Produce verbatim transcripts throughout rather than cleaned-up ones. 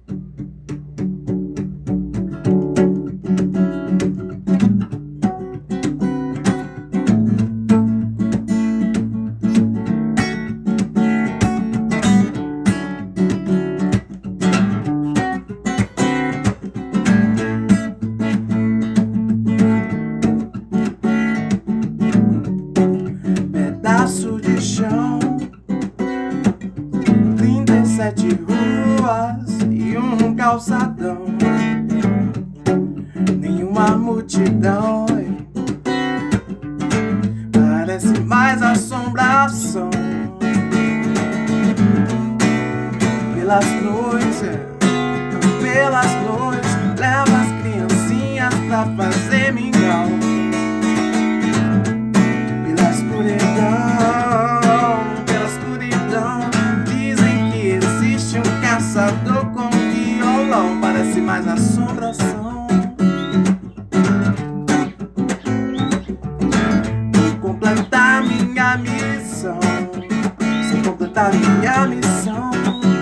Pedaço de chão, trinta e sete ruas e um calçadão, nenhuma multidão, parece mais assombração. Pelas noites, pelas noites, leva as criancinhas pra fazer mingau. Pela escuridão, pela escuridão, dizem que existe um caçador com violão, parece mais assombração. Vou completar minha missão, sem completar minha missão,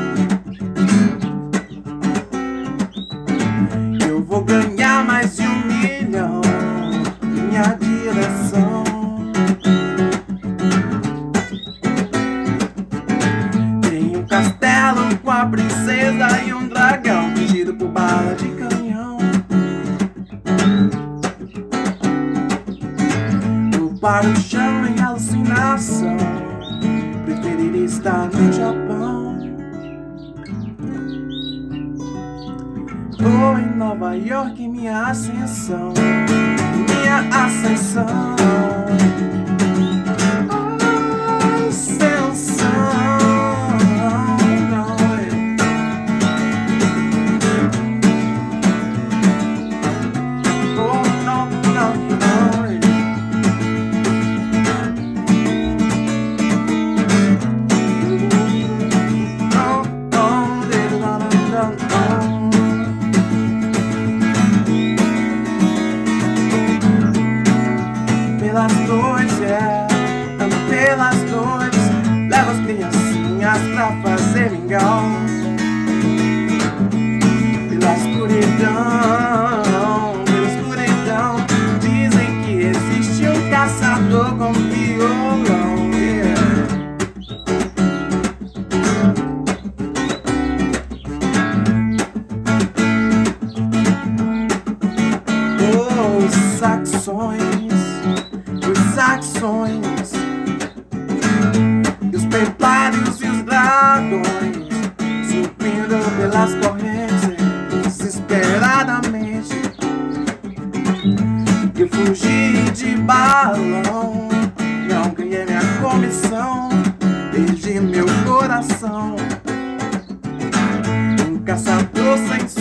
eu vou ganhar mais de um milhão. Minha direção, tem um castelo com a princesa e um dragão fingido por bala de canhão. Vou para o chão em alucinação, preferiria estar no Japão ou em Nova York. Minha ascensão, minha ascensão, ascensão. Oh, não, não, não. Oh, oh, não, não, não. Pelas noites, é, ando pelas noites, levo as criancinhas pra fazer mingau. Pela escuridão, pela escuridão, dizem que existe um caçador com violão. Yeah. Oh, os saxões, os saxões, e os templários e os dragões, subindo pelas correntes desesperadamente. Eu fugi de balão, não ganhei minha comissão, perdi meu coração. Um caçador sem